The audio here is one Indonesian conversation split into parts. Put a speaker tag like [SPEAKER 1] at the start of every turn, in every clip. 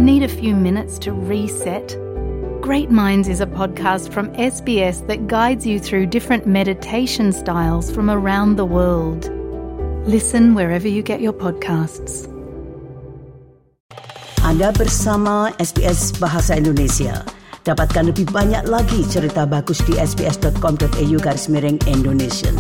[SPEAKER 1] Need a few minutes to reset? Great Minds is a podcast from SBS that guides you through different meditation styles from around the world. Listen wherever you get your podcasts.
[SPEAKER 2] Anda bersama SBS Bahasa Indonesia. Dapatkan lebih banyak lagi cerita bagus di sbs.com.au/Indonesian.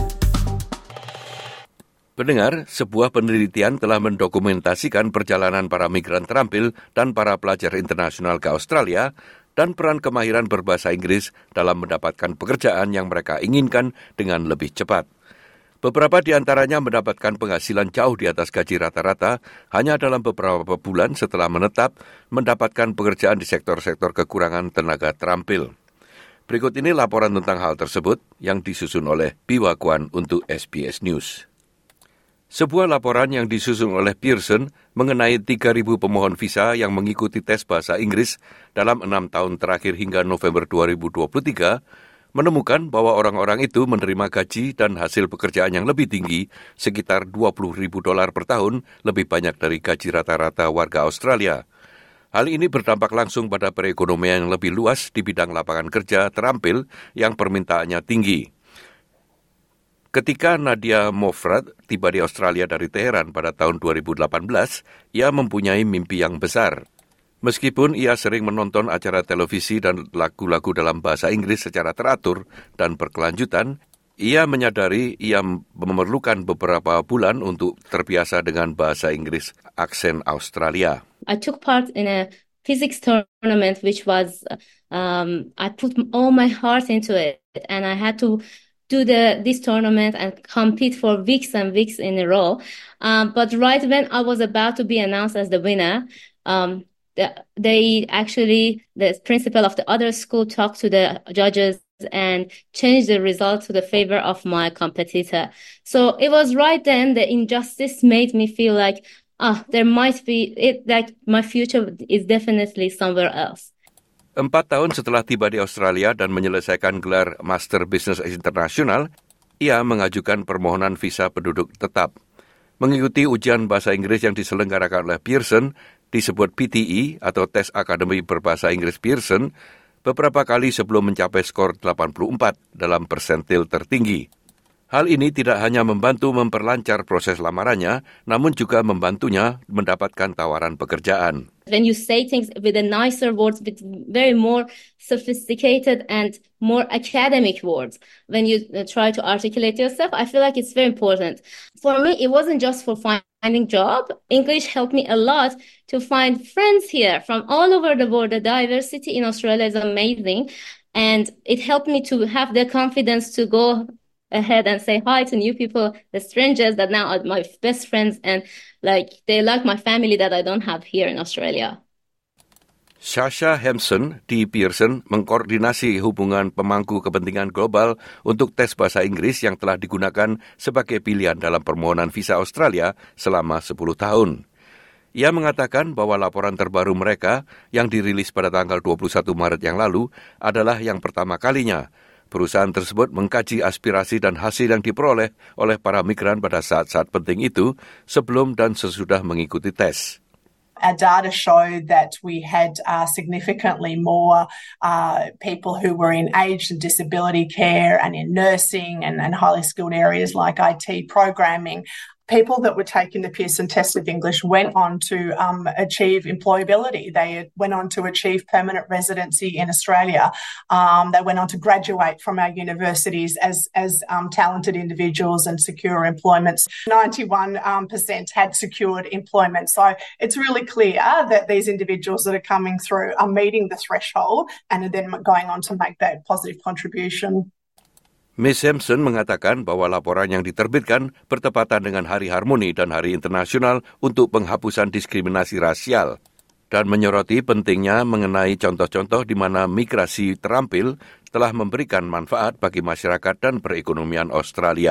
[SPEAKER 3] Pendengar, sebuah penelitian telah mendokumentasikan perjalanan para migran terampil dan para pelajar internasional ke Australia dan peran kemahiran berbahasa Inggris dalam mendapatkan pekerjaan yang mereka inginkan dengan lebih cepat. Beberapa di antaranya mendapatkan penghasilan jauh di atas gaji rata-rata hanya dalam beberapa bulan setelah menetap mendapatkan pekerjaan di sektor-sektor kekurangan tenaga terampil. Berikut ini laporan tentang hal tersebut yang disusun oleh Biwa Kwan untuk SBS News. Sebuah laporan yang disusun oleh Pearson mengenai 3.000 pemohon visa yang mengikuti tes bahasa Inggris dalam 6 tahun terakhir hingga November 2023 menemukan bahwa orang-orang itu menerima gaji dan hasil pekerjaan yang lebih tinggi, sekitar $20,000 per tahun, lebih banyak dari gaji rata-rata warga Australia. Hal ini berdampak langsung pada perekonomian yang lebih luas di bidang lapangan kerja terampil yang permintaannya tinggi. Ketika Nadia Mofrad tiba di Australia dari Teheran pada tahun 2018, ia mempunyai mimpi yang besar. Meskipun ia sering menonton acara televisi dan lagu-lagu dalam bahasa Inggris secara teratur dan berkelanjutan, ia menyadari ia memerlukan beberapa bulan untuk terbiasa dengan bahasa Inggris aksen Australia.
[SPEAKER 4] I took part in a physics tournament which was, I put all my heart into it and I had to do this tournament and compete for weeks and weeks in a row. But right when I was about to be announced as the winner, the principal of the other school talked to the judges and changed the result to the favor of my competitor. So it was right then the injustice made me feel like, there might be it, like my future is definitely somewhere else.
[SPEAKER 3] 4 tahun setelah tiba di Australia dan menyelesaikan gelar Master Business Internasional, ia mengajukan permohonan visa penduduk tetap. Mengikuti ujian bahasa Inggris yang diselenggarakan oleh Pearson, disebut PTE atau Tes Akademi Berbahasa Inggris Pearson, beberapa kali sebelum mencapai skor 84 dalam persentil tertinggi. Hal ini tidak hanya membantu memperlancar proses lamarannya, namun juga membantunya mendapatkan tawaran pekerjaan.
[SPEAKER 4] When you say things with a nicer words, with very more sophisticated and more academic words, when you try to articulate yourself, I feel like it's very important. For me, it wasn't just for finding job. English helped me a lot to find friends here from all over the world. The diversity in Australia is amazing, and it helped me to have the confidence to go ahead and say hi to new people, the strangers that now are my best friends, and they like my family that I don't have here in Australia.
[SPEAKER 3] Sasha Hampson di Pearson mengkoordinasi hubungan pemangku kepentingan global untuk tes bahasa Inggris yang telah digunakan sebagai pilihan dalam permohonan visa Australia selama 10 tahun. Ia mengatakan bahwa laporan terbaru mereka yang dirilis pada tanggal 21 Maret yang lalu adalah yang pertama kalinya perusahaan tersebut mengkaji aspirasi dan hasil yang diperoleh oleh para migran pada saat-saat penting itu sebelum dan sesudah mengikuti tes.
[SPEAKER 5] Our data showed that we had significantly more people who were in aged and disability care and in nursing and highly skilled areas like IT programming. People that were taking the Pearson Test of English went on to achieve employability. They went on to achieve permanent residency in Australia. They went on to graduate from our universities as talented individuals and secure employments. 91% had secured employment. So it's really clear that these individuals that are coming through are meeting the threshold and are then going on to make that positive contribution.
[SPEAKER 3] Ms. Hampson mengatakan bahwa laporan yang diterbitkan bertepatan dengan Hari Harmoni dan Hari Internasional untuk Penghapusan Diskriminasi Rasial dan menyoroti pentingnya mengenai contoh-contoh di mana migrasi terampil telah memberikan manfaat bagi masyarakat dan perekonomian Australia.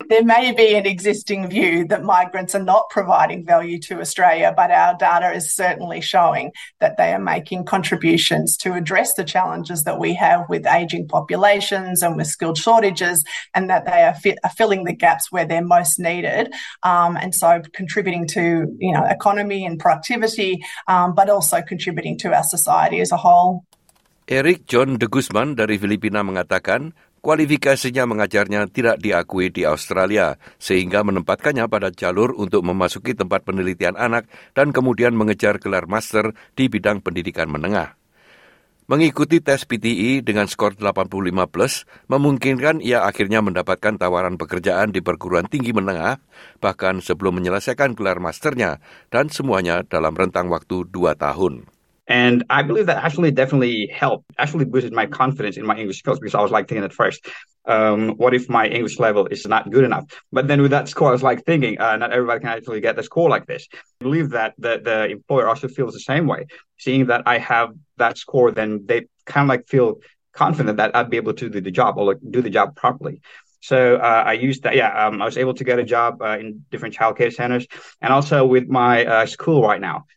[SPEAKER 5] There may be an existing view that migrants are not providing value to Australia, but our data is certainly showing that they are making contributions to address the challenges that we have with ageing populations and with skilled shortages, and that they are filling the gaps where they're most needed, and so contributing to economy and productivity, but also contributing to our society as a whole.
[SPEAKER 3] Eric John de Guzman dari Filipina mengatakan kualifikasinya mengajarnya tidak diakui di Australia, sehingga menempatkannya pada jalur untuk memasuki tempat penelitian anak dan kemudian mengejar gelar master di bidang pendidikan menengah. Mengikuti tes PTE dengan skor 85+, memungkinkan ia akhirnya mendapatkan tawaran pekerjaan di perguruan tinggi menengah, bahkan sebelum menyelesaikan gelar masternya, dan semuanya dalam rentang waktu 2 tahun.
[SPEAKER 6] And I believe that actually definitely helped, actually boosted my confidence in my English skills, because I was like thinking at first, what if my English level is not good enough? But then with that score, I was like thinking, not everybody can actually get a score like this. I believe that the employer also feels the same way. Seeing that I have that score, then they kind of like feel confident that I'd be able to do the job or like do the job properly. So I used that. I was able to get a job in different childcare centers, and also with my school right now.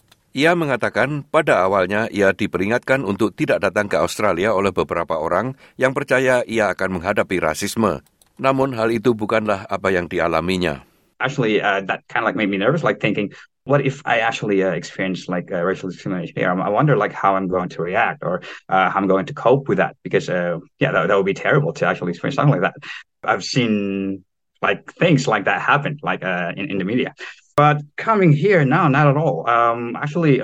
[SPEAKER 3] Ia mengatakan pada awalnya ia diperingatkan untuk tidak datang ke Australia oleh beberapa orang yang percaya ia akan menghadapi rasisme. Namun hal itu bukanlah apa yang dialaminya.
[SPEAKER 6] Actually, that kind of like made me nervous, like thinking, what if I actually experience like racial discrimination here? I wonder like how I'm going to react, or how I'm going to cope with that, because that would be terrible to actually experience something like that. I've seen like things like that happen, like in the media. But coming here now, not at all. Actually,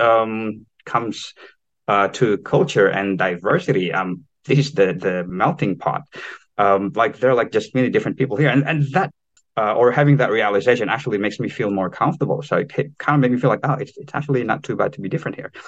[SPEAKER 6] comes to culture and diversity. This is the melting pot. Like there are like just many different people here, and that or having that realization actually makes me feel more comfortable. So it kind of made me feel like, it's actually not too bad to be different here.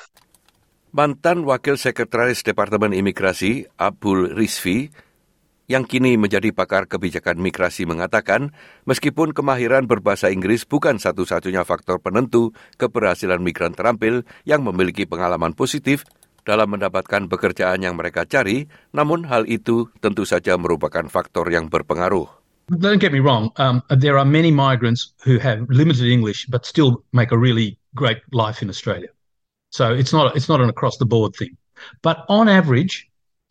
[SPEAKER 3] Mantan Wakil Sekretaris Departemen Imigrasi Abdul Rizvi yang kini menjadi pakar kebijakan migrasi mengatakan, meskipun kemahiran berbahasa Inggris bukan satu-satunya faktor penentu keberhasilan migran terampil yang memiliki pengalaman positif dalam mendapatkan pekerjaan yang mereka cari, namun hal itu tentu saja merupakan faktor yang berpengaruh.
[SPEAKER 7] Don't get me wrong, there are many migrants who have limited English but still make a really great life in Australia. So it's not an across-the-board thing. But on average,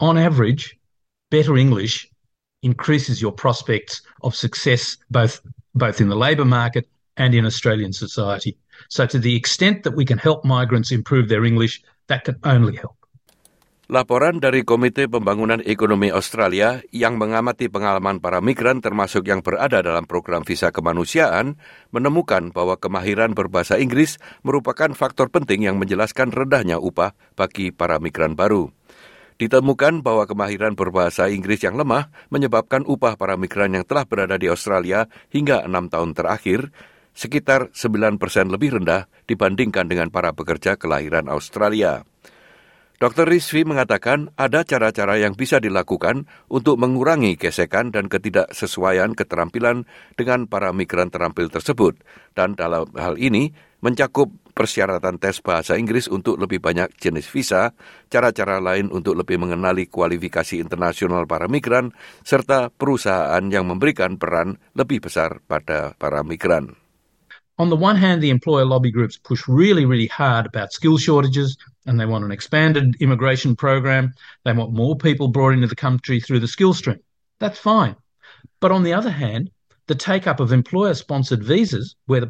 [SPEAKER 7] better English increases your prospects of success both in the labour market and in Australian society. So to the extent that we can help migrants improve their English, that can only help.
[SPEAKER 3] Laporan dari Komite Pembangunan Ekonomi Australia yang mengamati pengalaman para migran termasuk yang berada dalam program visa kemanusiaan menemukan bahwa kemahiran berbahasa Inggris merupakan faktor penting yang menjelaskan rendahnya upah bagi para migran baru. Ditemukan bahwa kemahiran berbahasa Inggris yang lemah menyebabkan upah para migran yang telah berada di Australia hingga 6 tahun terakhir sekitar 9% lebih rendah dibandingkan dengan para pekerja kelahiran Australia. Dr. Rizvi mengatakan ada cara-cara yang bisa dilakukan untuk mengurangi gesekan dan ketidaksesuaian keterampilan dengan para migran terampil tersebut, dan dalam hal ini mencakup persyaratan tes bahasa Inggris untuk lebih banyak jenis visa, cara-cara lain untuk lebih mengenali kualifikasi internasional para migran, serta perusahaan yang memberikan peran lebih besar pada para migran.
[SPEAKER 7] On the one hand, the employer lobby groups push really, really hard about skill shortages, and they want an expanded immigration program. They want more people brought into the country through the skill stream. That's fine. But on the other hand, the take-up of employer-sponsored visas, where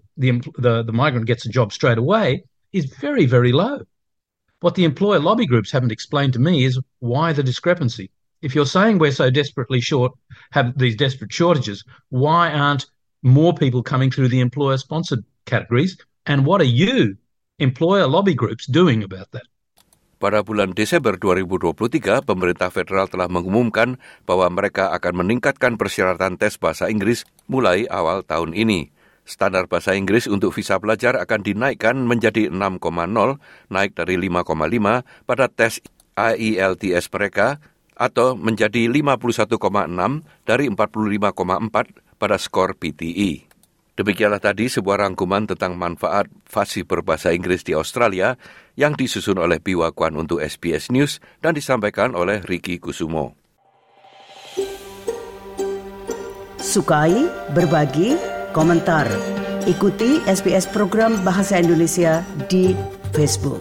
[SPEAKER 7] the migrant gets a job straight away, is very, very low. What the employer lobby groups haven't explained to me is why the discrepancy. If you're saying we're so desperately short, have these desperate shortages, why aren't more people coming through the employer-sponsored categories? And what are you, employer lobby groups, doing about that?
[SPEAKER 3] Pada bulan Desember 2023, pemerintah federal telah mengumumkan bahwa mereka akan meningkatkan persyaratan tes bahasa Inggris mulai awal tahun ini. Standar bahasa Inggris untuk visa pelajar akan dinaikkan menjadi 6,0, naik dari 5,5 pada tes IELTS mereka, atau menjadi 51,6 dari 45,4 pada skor PTE. Demikianlah tadi sebuah rangkuman tentang manfaat fasih berbahasa Inggris di Australia yang disusun oleh Biwa Kwan untuk SBS News dan disampaikan oleh Ricky Kusumo.
[SPEAKER 2] sukai, berbagi, komentar. Ikuti SBS Program Bahasa Indonesia di Facebook.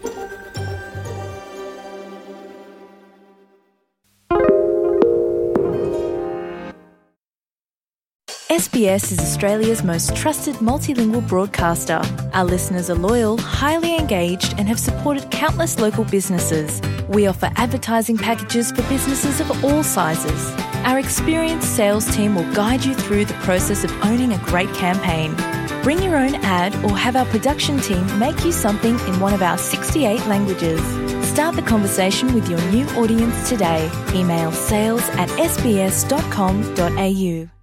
[SPEAKER 8] SBS is Australia's most trusted multilingual broadcaster. Our listeners are loyal, highly engaged, and have supported countless local businesses. We offer advertising packages for businesses of all sizes. Our experienced sales team will guide you through the process of owning a great campaign. Bring your own ad or have our production team make you something in one of our 68 languages. Start the conversation with your new audience today. Email sales@sbs.com.au.